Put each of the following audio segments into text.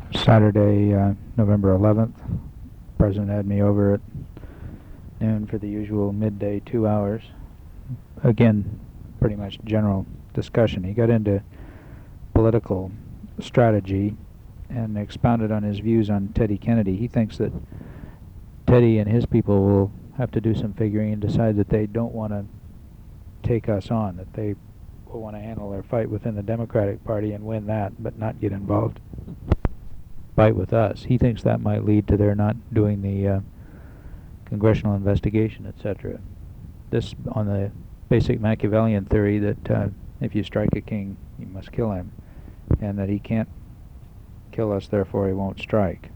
Saturday, November 11th. The President had me over at noon for the usual midday 2 hours. Again, pretty much general discussion. He got into political strategy and expounded on his views on Teddy Kennedy. He thinks that Teddy and his people will have to do some figuring and decide that they don't want to take us on, that they will want to handle their fight within the Democratic Party and win that, but not get involved fight with us. He thinks that might lead to their not doing the congressional investigation, etc. This on the basic Machiavellian theory that if you strike a king, you must kill him, and that he can't kill us, therefore he won't strike.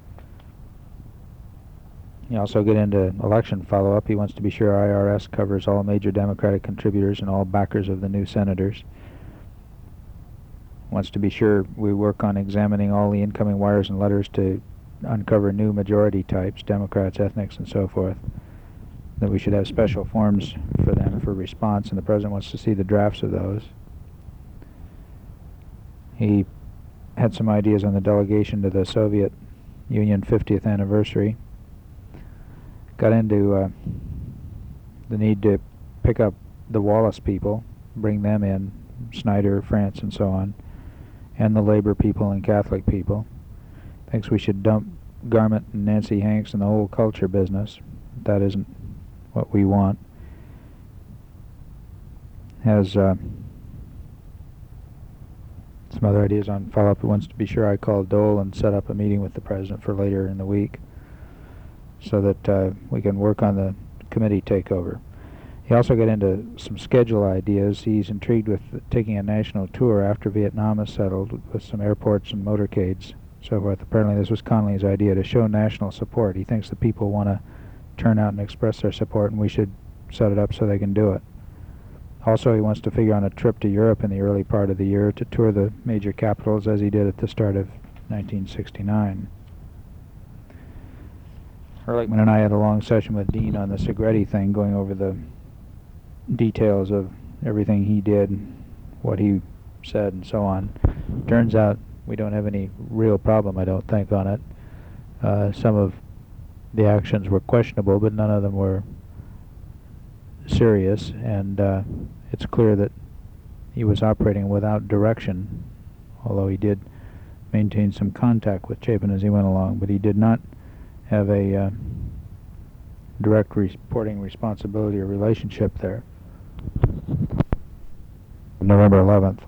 He also get into election follow-up. He wants to be sure IRS covers all major Democratic contributors and all backers of the new senators. Wants to be sure we work on examining all the incoming wires and letters to uncover new majority types, Democrats, ethnics, and so forth. That we should have special forms for them for response, and the President wants to see the drafts of those. He had some ideas on the delegation to the Soviet Union 50th anniversary. Got into the need to pick up the Wallace people, bring them in, Snyder, France, and so on, and the labor people and Catholic people. Thinks we should dump Garment and Nancy Hanks and the whole culture business. That isn't what we want. Has some other ideas on follow-up. He wants to be sure I call Dole and set up a meeting with the President for later in the week so that we can work on the committee takeover. He also got into some schedule ideas. He's intrigued with taking a national tour after Vietnam is settled with some airports and motorcades, so forth. Apparently this was Connolly's idea to show national support. He thinks the people want to turn out and express their support, and we should set it up so they can do it. Also, he wants to figure on a trip to Europe in the early part of the year to tour the major capitals as he did at the start of 1969. Ehrlichman and I had a long session with Dean on the Segretti thing, going over the details of everything he did, what he said, and so on. Turns out we don't have any real problem, I don't think, on it. Some of the actions were questionable, but none of them were serious, and it's clear that he was operating without direction, although he did maintain some contact with Chapin as he went along, but he did not have a direct reporting responsibility or relationship there. November 11th.